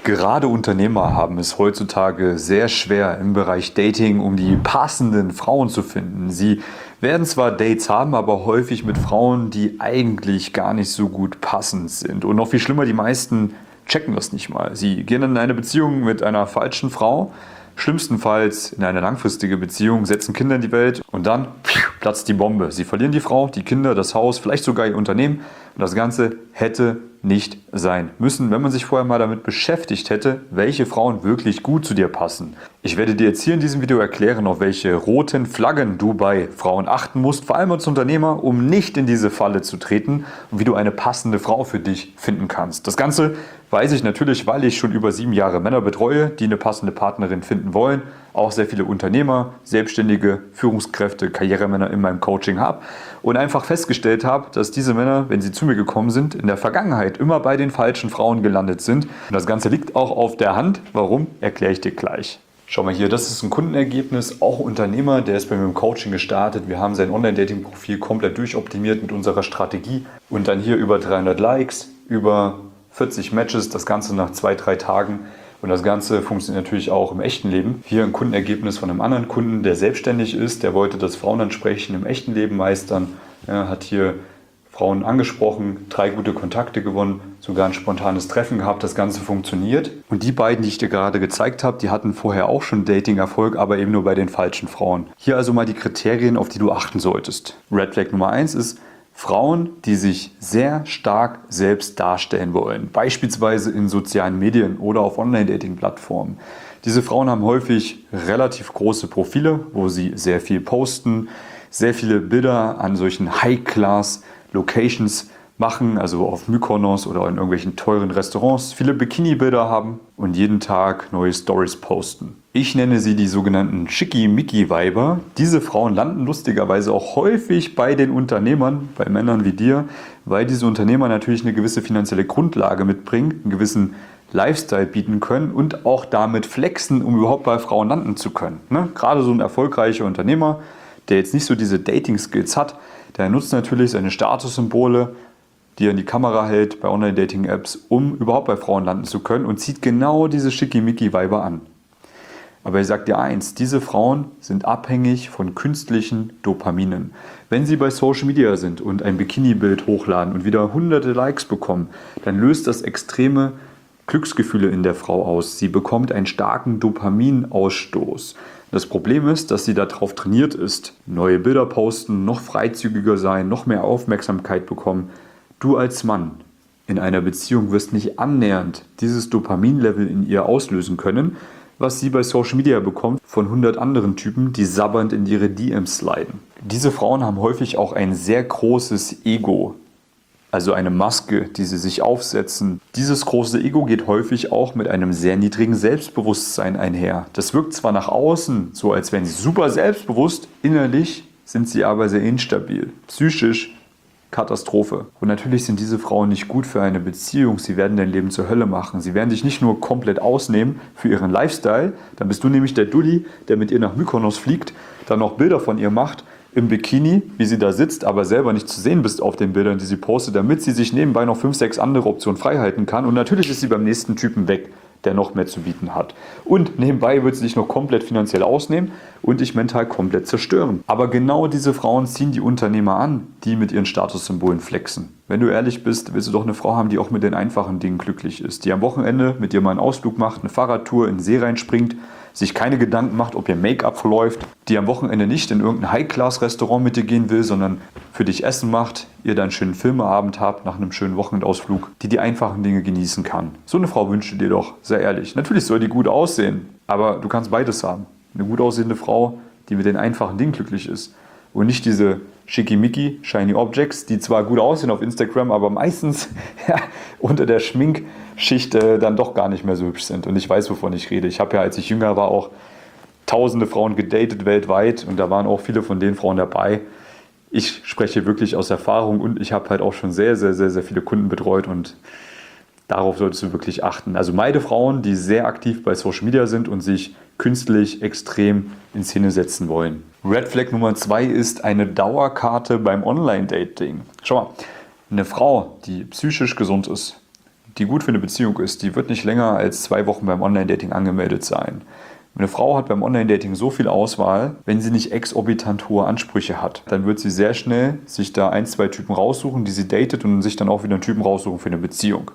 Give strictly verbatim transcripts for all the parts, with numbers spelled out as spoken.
Gerade Unternehmer haben es heutzutage sehr schwer im Bereich Dating, um die passenden Frauen zu finden. Sie werden zwar Dates haben, aber häufig mit Frauen, die eigentlich gar nicht so gut passend sind. Und noch viel schlimmer, die meisten checken das nicht mal. Sie gehen in eine Beziehung mit einer falschen Frau, schlimmstenfalls in eine langfristige Beziehung, setzen Kinder in die Welt und dann platzt die Bombe. Sie verlieren die Frau, die Kinder, das Haus, vielleicht sogar ihr Unternehmen und das Ganze hätte nicht sein müssen, wenn man sich vorher mal damit beschäftigt hätte, welche Frauen wirklich gut zu dir passen. Ich werde dir jetzt hier in diesem Video erklären, auf welche roten Flaggen du bei Frauen achten musst, vor allem als Unternehmer, um nicht in diese Falle zu treten und wie du eine passende Frau für dich finden kannst. Das Ganze weiß ich natürlich, weil ich schon über sieben Jahre Männer betreue, die eine passende Partnerin finden wollen. Auch sehr viele Unternehmer, Selbstständige, Führungskräfte, Karrieremänner in meinem Coaching habe und einfach festgestellt habe, dass diese Männer, wenn sie zu mir gekommen sind, in der Vergangenheit immer bei den falschen Frauen gelandet sind. Und das Ganze liegt auch auf der Hand. Warum, erkläre ich dir gleich. Schau mal hier, das ist ein Kundenergebnis, auch Unternehmer, der ist bei mir im Coaching gestartet. Wir haben sein Online-Dating-Profil komplett durchoptimiert mit unserer Strategie und dann hier über dreihundert Likes, über vierzig Matches, das Ganze nach zwei, drei Tagen. Und das Ganze funktioniert natürlich auch im echten Leben. Hier ein Kundenergebnis von einem anderen Kunden, der selbstständig ist, der wollte das Frauenansprechen im echten Leben meistern, ja, hat hier Frauen angesprochen, drei gute Kontakte gewonnen, sogar ein spontanes Treffen gehabt, das Ganze funktioniert. Und die beiden, die ich dir gerade gezeigt habe, die hatten vorher auch schon Dating-Erfolg, aber eben nur bei den falschen Frauen. Hier also mal die Kriterien, auf die du achten solltest. Red Flag Nummer eins ist Frauen, die sich sehr stark selbst darstellen wollen, beispielsweise in sozialen Medien oder auf Online-Dating-Plattformen. Diese Frauen haben häufig relativ große Profile, wo sie sehr viel posten, sehr viele Bilder an solchen High-Class-Locations machen, also auf Mykonos oder in irgendwelchen teuren Restaurants, viele Bikini-Bilder haben und jeden Tag neue Stories posten. Ich nenne sie die sogenannten Schickimicki-Weiber. Diese Frauen landen lustigerweise auch häufig bei den Unternehmern, bei Männern wie dir, weil diese Unternehmer natürlich eine gewisse finanzielle Grundlage mitbringen, einen gewissen Lifestyle bieten können und auch damit flexen, um überhaupt bei Frauen landen zu können. Ne? Gerade so ein erfolgreicher Unternehmer, der jetzt nicht so diese Dating-Skills hat, der nutzt natürlich seine Statussymbole, die er in die Kamera hält bei Online-Dating-Apps, um überhaupt bei Frauen landen zu können und zieht genau diese Schickimicki-Weiber an. Aber ich sage dir eins, diese Frauen sind abhängig von künstlichen Dopaminen. Wenn sie bei Social Media sind und ein Bikini-Bild hochladen und wieder hunderte Likes bekommen, dann löst das extreme Glücksgefühle in der Frau aus. Sie bekommt einen starken Dopaminausstoß. Das Problem ist, dass sie darauf trainiert ist. Neue Bilder posten, noch freizügiger sein, noch mehr Aufmerksamkeit bekommen. Du als Mann in einer Beziehung wirst nicht annähernd dieses Dopaminlevel in ihr auslösen können, was sie bei Social Media bekommt von hundert anderen Typen, die sabbernd in ihre D Ms sliden. Diese Frauen haben häufig auch ein sehr großes Ego, also eine Maske, die sie sich aufsetzen. Dieses große Ego geht häufig auch mit einem sehr niedrigen Selbstbewusstsein einher. Das wirkt zwar nach außen so, als wären sie super selbstbewusst, innerlich sind sie aber sehr instabil, psychisch Katastrophe. Und natürlich sind diese Frauen nicht gut für eine Beziehung. Sie werden dein Leben zur Hölle machen. Sie werden dich nicht nur komplett ausnehmen für ihren Lifestyle, dann bist du nämlich der Dulli, der mit ihr nach Mykonos fliegt, dann noch Bilder von ihr macht im Bikini, wie sie da sitzt, aber selber nicht zu sehen bist auf den Bildern, die sie postet, damit sie sich nebenbei noch fünf, sechs andere Optionen freihalten kann. Und natürlich ist sie beim nächsten Typen weg, der noch mehr zu bieten hat. Und nebenbei wird sie dich noch komplett finanziell ausnehmen und dich mental komplett zerstören. Aber genau diese Frauen ziehen die Unternehmer an, die mit ihren Statussymbolen flexen. Wenn du ehrlich bist, willst du doch eine Frau haben, die auch mit den einfachen Dingen glücklich ist. Die am Wochenende mit dir mal einen Ausflug macht, eine Fahrradtour in den See reinspringt, sich keine Gedanken macht, ob ihr Make-up verläuft, die am Wochenende nicht in irgendein High-Class-Restaurant mit dir gehen will, sondern für dich Essen macht, ihr dann einen schönen Filmeabend habt nach einem schönen Wochenendausflug, die die einfachen Dinge genießen kann. So eine Frau wünsche dir doch, sehr ehrlich. Natürlich soll die gut aussehen, aber du kannst beides haben. Eine gut aussehende Frau, die mit den einfachen Dingen glücklich ist und nicht diese Schickimicki, Shiny Objects, die zwar gut aussehen auf Instagram, aber meistens ja, unter der Schminkschicht äh, dann doch gar nicht mehr so hübsch sind. Und ich weiß, wovon ich rede. Ich habe ja, als ich jünger war, auch tausende Frauen gedatet weltweit und da waren auch viele von den Frauen dabei. Ich spreche wirklich aus Erfahrung und ich habe halt auch schon sehr, sehr, sehr, sehr viele Kunden betreut und darauf solltest du wirklich achten. Also meide Frauen, die sehr aktiv bei Social Media sind und sich künstlich extrem in Szene setzen wollen. Red Flag Nummer zwei ist eine Dauerkarte beim Online-Dating. Schau mal, eine Frau, die psychisch gesund ist, die gut für eine Beziehung ist, die wird nicht länger als zwei Wochen beim Online-Dating angemeldet sein. Eine Frau hat beim Online-Dating so viel Auswahl, wenn sie nicht exorbitant hohe Ansprüche hat, dann wird sie sehr schnell sich da ein, zwei Typen raussuchen, die sie datet und sich dann auch wieder einen Typen raussuchen für eine Beziehung.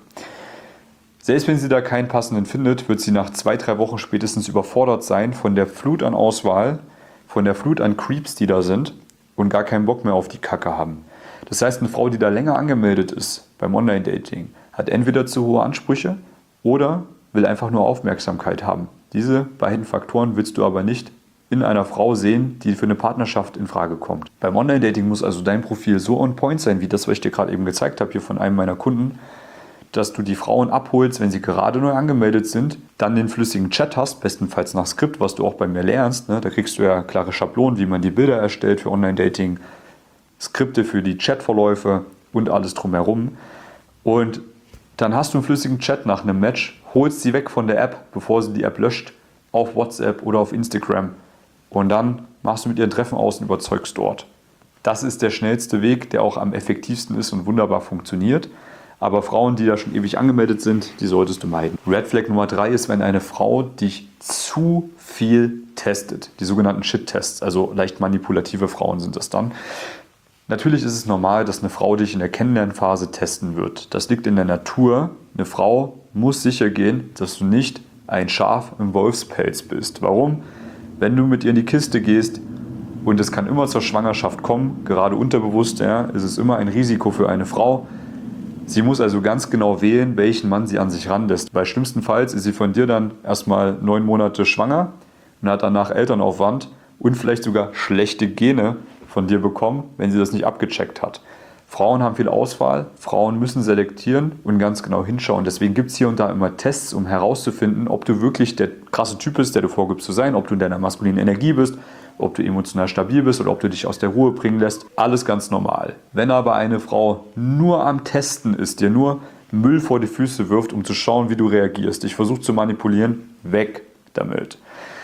Selbst wenn sie da keinen passenden findet, wird sie nach zwei, drei Wochen spätestens überfordert sein von der Flut an Auswahl, von der Flut an Creeps, die da sind und gar keinen Bock mehr auf die Kacke haben. Das heißt, eine Frau, die da länger angemeldet ist beim Online-Dating, hat entweder zu hohe Ansprüche oder will einfach nur Aufmerksamkeit haben. Diese beiden Faktoren willst du aber nicht in einer Frau sehen, die für eine Partnerschaft in Frage kommt. Beim Online-Dating muss also dein Profil so on point sein, wie das, was ich dir gerade eben gezeigt habe, hier von einem meiner Kunden, dass du die Frauen abholst, wenn sie gerade neu angemeldet sind, dann den flüssigen Chat hast, bestenfalls nach Skript, was du auch bei mir lernst. Ne? Da kriegst du ja klare Schablonen, wie man die Bilder erstellt für Online-Dating, Skripte für die Chatverläufe und alles drumherum. Und dann hast du einen flüssigen Chat nach einem Match, holst sie weg von der App, bevor sie die App löscht, auf WhatsApp oder auf Instagram. Und dann machst du mit ihren Treffen aus und überzeugst dort. Das ist der schnellste Weg, der auch am effektivsten ist und wunderbar funktioniert. Aber Frauen, die da schon ewig angemeldet sind, die solltest du meiden. Red Flag Nummer drei ist, wenn eine Frau dich zu viel testet. Die sogenannten Shit-Tests, also leicht manipulative Frauen sind das dann. Natürlich ist es normal, dass eine Frau dich in der Kennenlernphase testen wird. Das liegt in der Natur. Eine Frau muss sicher gehen, dass du nicht ein Schaf im Wolfspelz bist. Warum? Wenn du mit ihr in die Kiste gehst und es kann immer zur Schwangerschaft kommen, gerade unterbewusst, ja, ist es immer ein Risiko für eine Frau. Sie muss also ganz genau wählen, welchen Mann sie an sich ranlässt. Weil schlimmstenfalls ist sie von dir dann erstmal neun Monate schwanger und hat danach Elternaufwand und vielleicht sogar schlechte Gene von dir bekommen, wenn sie das nicht abgecheckt hat. Frauen haben viel Auswahl, Frauen müssen selektieren und ganz genau hinschauen. Deswegen gibt es hier und da immer Tests, um herauszufinden, ob du wirklich der krasse Typ bist, der du vorgibst zu sein, ob du in deiner maskulinen Energie bist, ob du emotional stabil bist oder ob du dich aus der Ruhe bringen lässt. Alles ganz normal. Wenn aber eine Frau nur am Testen ist, dir nur Müll vor die Füße wirft, um zu schauen, wie du reagierst, dich versucht zu manipulieren, weg damit.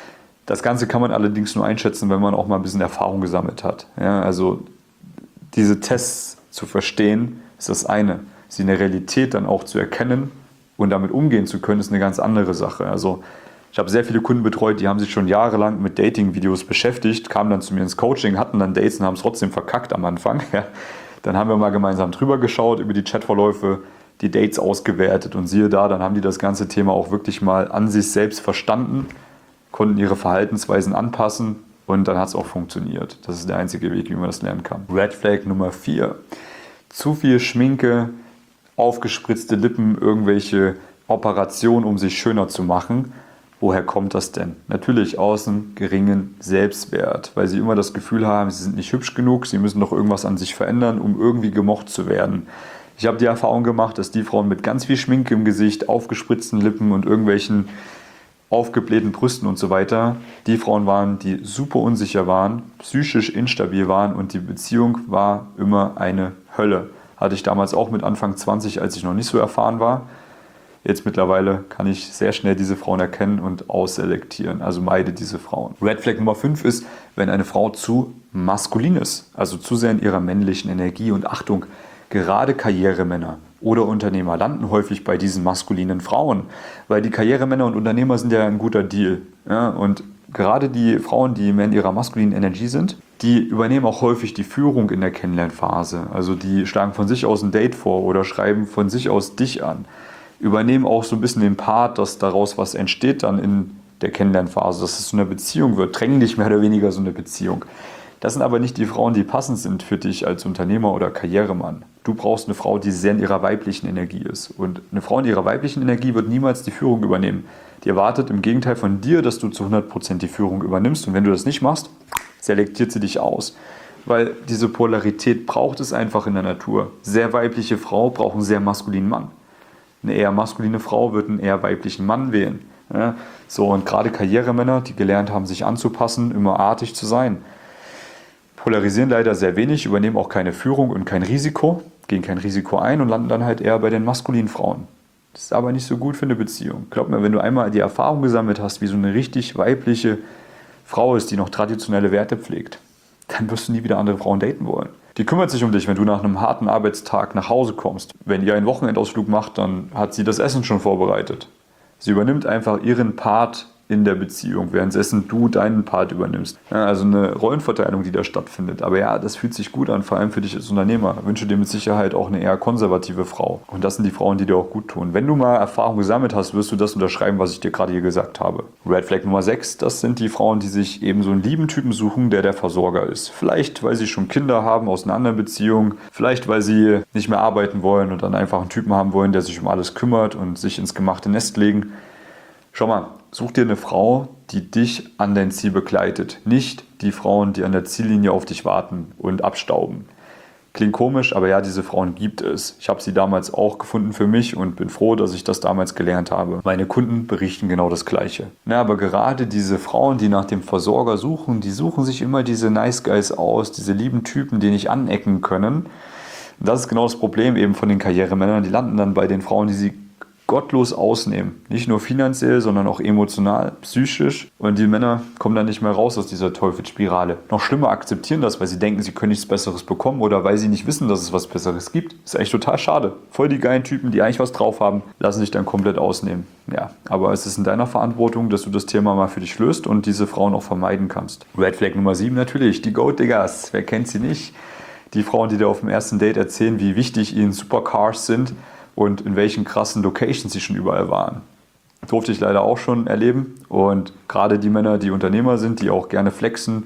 Das Ganze kann man allerdings nur einschätzen, wenn man auch mal ein bisschen Erfahrung gesammelt hat. Ja, also diese Tests zu verstehen, ist das eine. Sie in der Realität dann auch zu erkennen und damit umgehen zu können, ist eine ganz andere Sache. Also ich habe sehr viele Kunden betreut, die haben sich schon jahrelang mit Dating-Videos beschäftigt, kamen dann zu mir ins Coaching, hatten dann Dates und haben es trotzdem verkackt am Anfang. Ja. Dann haben wir mal gemeinsam drüber geschaut, über die Chatverläufe, die Dates ausgewertet und siehe da, dann haben die das ganze Thema auch wirklich mal an sich selbst verstanden, konnten ihre Verhaltensweisen anpassen und dann hat es auch funktioniert. Das ist der einzige Weg, wie man das lernen kann. Red Flag Nummer vier. Zu viel Schminke, aufgespritzte Lippen, irgendwelche Operationen, um sich schöner zu machen. Woher kommt das denn? Natürlich aus einem geringen Selbstwert, weil sie immer das Gefühl haben, sie sind nicht hübsch genug, sie müssen doch irgendwas an sich verändern, um irgendwie gemocht zu werden. Ich habe die Erfahrung gemacht, dass die Frauen mit ganz viel Schminke im Gesicht, aufgespritzten Lippen und irgendwelchen aufgeblähten Brüsten und so weiter, die Frauen waren, die super unsicher waren, psychisch instabil waren und die Beziehung war immer eine Hölle. Hatte ich damals auch mit Anfang zwanzig, als ich noch nicht so erfahren war. Jetzt mittlerweile kann ich sehr schnell diese Frauen erkennen und ausselektieren, also meide diese Frauen. Red Flag Nummer fünf ist, wenn eine Frau zu maskulin ist, also zu sehr in ihrer männlichen Energie. Und Achtung, gerade Karrieremänner oder Unternehmer landen häufig bei diesen maskulinen Frauen, weil die Karrieremänner und Unternehmer sind ja ein guter Deal. Ja? Und gerade die Frauen, die mehr in ihrer maskulinen Energie sind, die übernehmen auch häufig die Führung in der Kennenlernphase. Also die schlagen von sich aus ein Date vor oder schreiben von sich aus dich an. Übernehmen auch so ein bisschen den Part, dass daraus was entsteht dann in der Kennenlernphase, dass es so eine Beziehung wird, drängen dich mehr oder weniger so eine Beziehung. Das sind aber nicht die Frauen, die passend sind für dich als Unternehmer oder Karrieremann. Du brauchst eine Frau, die sehr in ihrer weiblichen Energie ist. Und eine Frau in ihrer weiblichen Energie wird niemals die Führung übernehmen. Die erwartet im Gegenteil von dir, dass du zu hundert Prozent die Führung übernimmst. Und wenn du das nicht machst, selektiert sie dich aus. Weil diese Polarität braucht es einfach in der Natur. Sehr weibliche Frau braucht einen sehr maskulinen Mann. Eine eher maskuline Frau wird einen eher weiblichen Mann wählen. Ja, so, und gerade Karrieremänner, die gelernt haben, sich anzupassen, immer artig zu sein, polarisieren leider sehr wenig, übernehmen auch keine Führung und kein Risiko, gehen kein Risiko ein und landen dann halt eher bei den maskulinen Frauen. Das ist aber nicht so gut für eine Beziehung. Glaub mir, wenn du einmal die Erfahrung gesammelt hast, wie so eine richtig weibliche Frau ist, die noch traditionelle Werte pflegt, dann wirst du nie wieder andere Frauen daten wollen. Die kümmert sich um dich, wenn du nach einem harten Arbeitstag nach Hause kommst. Wenn ihr einen Wochenendausflug macht, dann hat sie das Essen schon vorbereitet. Sie übernimmt einfach ihren Part in der Beziehung, währenddessen du deinen Part übernimmst. Ja, also eine Rollenverteilung, die da stattfindet. Aber ja, das fühlt sich gut an, vor allem für dich als Unternehmer. Ich wünsche dir mit Sicherheit auch eine eher konservative Frau. Und das sind die Frauen, die dir auch gut tun. Wenn du mal Erfahrung gesammelt hast, wirst du das unterschreiben, was ich dir gerade hier gesagt habe. Red Flag Nummer sechs, das sind die Frauen, die sich eben so einen lieben Typen suchen, der der Versorger ist. Vielleicht, weil sie schon Kinder haben aus einer anderen Beziehung. Vielleicht, weil sie nicht mehr arbeiten wollen und dann einfach einen Typen haben wollen, der sich um alles kümmert und sich ins gemachte Nest legen. Schau mal, such dir eine Frau, die dich an dein Ziel begleitet. Nicht die Frauen, die an der Ziellinie auf dich warten und abstauben. Klingt komisch, aber ja, diese Frauen gibt es. Ich habe sie damals auch gefunden für mich und bin froh, dass ich das damals gelernt habe. Meine Kunden berichten genau das Gleiche. Ja, aber gerade diese Frauen, die nach dem Versorger suchen, die suchen sich immer diese Nice Guys aus, diese lieben Typen, die nicht anecken können. Und das ist genau das Problem eben von den Karrieremännern. Die landen dann bei den Frauen, die sie gottlos ausnehmen. Nicht nur finanziell, sondern auch emotional, psychisch. Und die Männer kommen dann nicht mehr raus aus dieser Teufelsspirale. Noch schlimmer, akzeptieren das, weil sie denken, sie können nichts Besseres bekommen oder weil sie nicht wissen, dass es was Besseres gibt. Ist eigentlich total schade. Voll die geilen Typen, die eigentlich was drauf haben, lassen sich dann komplett ausnehmen. Ja, aber es ist in deiner Verantwortung, dass du das Thema mal für dich löst und diese Frauen auch vermeiden kannst. Red Flag Nummer sieben natürlich, die Gold-Diggers. Wer kennt sie nicht? Die Frauen, die dir auf dem ersten Date erzählen, wie wichtig ihnen Supercars sind und in welchen krassen Locations sie schon überall waren. Durfte ich leider auch schon erleben. Und gerade die Männer, die Unternehmer sind, die auch gerne flexen,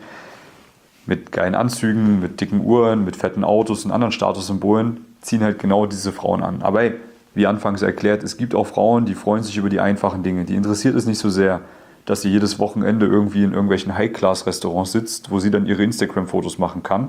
mit geilen Anzügen, mit dicken Uhren, mit fetten Autos und anderen Statussymbolen, ziehen halt genau diese Frauen an. Aber hey, wie anfangs erklärt, es gibt auch Frauen, die freuen sich über die einfachen Dinge. Die interessiert es nicht so sehr, dass sie jedes Wochenende irgendwie in irgendwelchen High-Class-Restaurants sitzt, wo sie dann ihre Instagram-Fotos machen kann.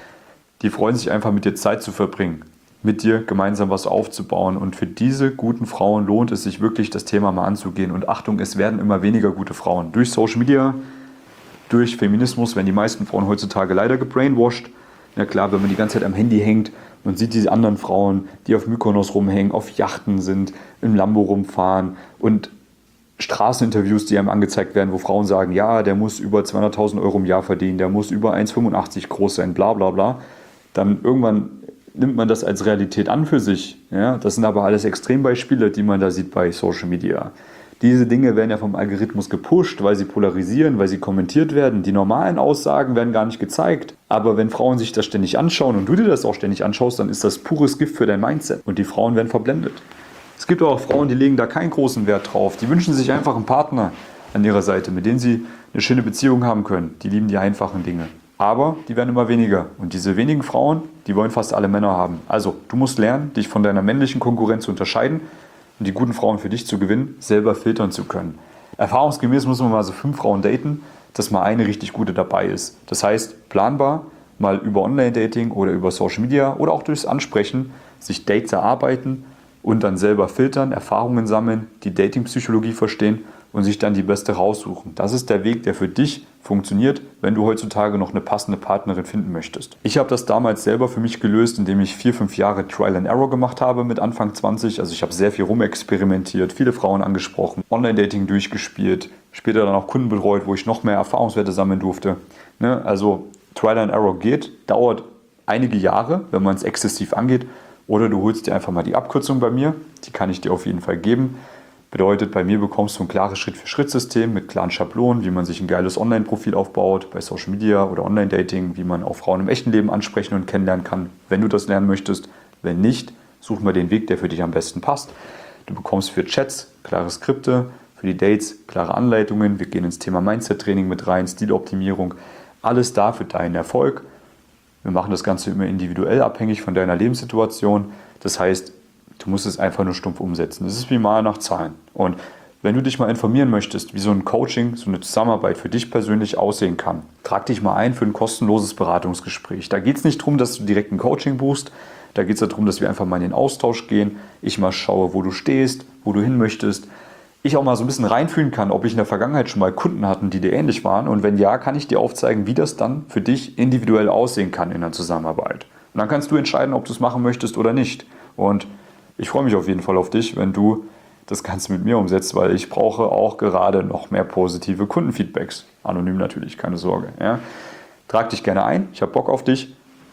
Die freuen sich einfach, mit dir Zeit zu verbringen, mit dir gemeinsam was aufzubauen. Und für diese guten Frauen lohnt es sich wirklich, das Thema mal anzugehen. Und Achtung, es werden immer weniger gute Frauen. Durch Social Media, durch Feminismus werden die meisten Frauen heutzutage leider gebrainwashed. Ja klar, wenn man die ganze Zeit am Handy hängt und sieht diese anderen Frauen, die auf Mykonos rumhängen, auf Yachten sind, im Lambo rumfahren und Straßeninterviews, die einem angezeigt werden, wo Frauen sagen, ja, der muss über zweihunderttausend Euro im Jahr verdienen, der muss über eins Komma fünfundachtzig groß sein, bla bla bla. Dann irgendwann nimmt man das als Realität an für sich. Ja? Das sind aber alles Extrembeispiele, die man da sieht bei Social Media. Diese Dinge werden ja vom Algorithmus gepusht, weil sie polarisieren, weil sie kommentiert werden. Die normalen Aussagen werden gar nicht gezeigt. Aber wenn Frauen sich das ständig anschauen und du dir das auch ständig anschaust, dann ist das pures Gift für dein Mindset. Und die Frauen werden verblendet. Es gibt auch Frauen, die legen da keinen großen Wert drauf. Die wünschen sich einfach einen Partner an ihrer Seite, mit dem sie eine schöne Beziehung haben können. Die lieben die einfachen Dinge. Aber die werden immer weniger. Und diese wenigen Frauen, die wollen fast alle Männer haben. Also, du musst lernen, dich von deiner männlichen Konkurrenz zu unterscheiden und die guten Frauen für dich zu gewinnen, selber filtern zu können. Erfahrungsgemäß muss man mal so fünf Frauen daten, dass mal eine richtig gute dabei ist. Das heißt, planbar, mal über Online-Dating oder über Social Media oder auch durchs Ansprechen, sich Dates erarbeiten und dann selber filtern, Erfahrungen sammeln, die Dating-Psychologie verstehen und sich dann die beste raussuchen. Das ist der Weg, der für dich funktioniert, wenn du heutzutage noch eine passende Partnerin finden möchtest. Ich habe das damals selber für mich gelöst, indem ich vier, fünf Jahre Trial and Error gemacht habe mit Anfang zwanzig. Also ich habe sehr viel rumexperimentiert, viele Frauen angesprochen, Online-Dating durchgespielt, später dann auch Kunden betreut, wo ich noch mehr Erfahrungswerte sammeln durfte. Ne? Also Trial and Error geht, dauert einige Jahre, wenn man es exzessiv angeht. Oder du holst dir einfach mal die Abkürzung bei mir, die kann ich dir auf jeden Fall geben. Bedeutet, bei mir bekommst du ein klares Schritt-für-Schritt-System mit klaren Schablonen, wie man sich ein geiles Online-Profil aufbaut, bei Social Media oder Online-Dating, wie man auch Frauen im echten Leben ansprechen und kennenlernen kann, wenn du das lernen möchtest. Wenn nicht, such mal den Weg, der für dich am besten passt. Du bekommst für Chats klare Skripte, für die Dates klare Anleitungen. Wir gehen ins Thema Mindset-Training mit rein, Stiloptimierung. Alles da für deinen Erfolg. Wir machen das Ganze immer individuell abhängig von deiner Lebenssituation. Das heißt, du musst es einfach nur stumpf umsetzen. Das ist wie mal nach Zahlen. Und wenn du dich mal informieren möchtest, wie so ein Coaching, so eine Zusammenarbeit für dich persönlich aussehen kann, trag dich mal ein für ein kostenloses Beratungsgespräch. Da geht es nicht darum, dass du direkt ein Coaching buchst. Da geht es darum, dass wir einfach mal in den Austausch gehen. Ich mal schaue, wo du stehst, wo du hin möchtest. Ich auch mal so ein bisschen reinfühlen kann, ob ich in der Vergangenheit schon mal Kunden hatten, die dir ähnlich waren. Und wenn ja, kann ich dir aufzeigen, wie das dann für dich individuell aussehen kann in der Zusammenarbeit. Und dann kannst du entscheiden, ob du es machen möchtest oder nicht. Und ich freue mich auf jeden Fall auf dich, wenn du das Ganze mit mir umsetzt, weil ich brauche auch gerade noch mehr positive Kundenfeedbacks. Anonym natürlich, keine Sorge. Ja. Trag dich gerne ein, ich habe Bock auf dich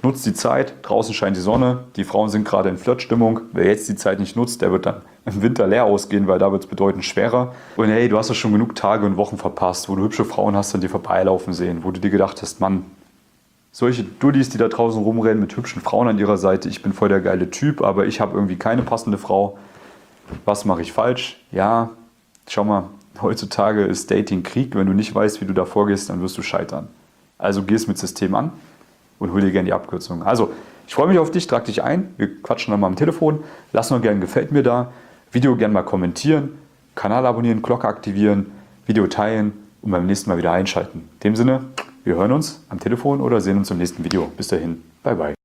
Nutzt die Zeit, draußen scheint die Sonne, die Frauen sind gerade in Flirtstimmung. Wer jetzt die Zeit nicht nutzt, der wird dann im Winter leer ausgehen, weil da wird es bedeutend schwerer. Und hey, du hast doch schon genug Tage und Wochen verpasst, wo du hübsche Frauen hast an dir vorbeilaufen sehen, wo du dir gedacht hast, Mann, solche Dullis, die da draußen rumrennen mit hübschen Frauen an ihrer Seite, ich bin voll der geile Typ, aber ich habe irgendwie keine passende Frau. Was mache ich falsch? Ja, schau mal, heutzutage ist Dating Krieg. Wenn du nicht weißt, wie du da vorgehst, dann wirst du scheitern. Also geh es mit System an und hol dir gerne die Abkürzung. Also, ich freue mich auf dich, trag dich ein. Wir quatschen dann mal am Telefon. Lass noch gerne ein Gefällt mir da. Video gerne mal kommentieren, Kanal abonnieren, Glocke aktivieren, Video teilen und beim nächsten Mal wieder einschalten. In dem Sinne, wir hören uns am Telefon oder sehen uns im nächsten Video. Bis dahin, bye bye.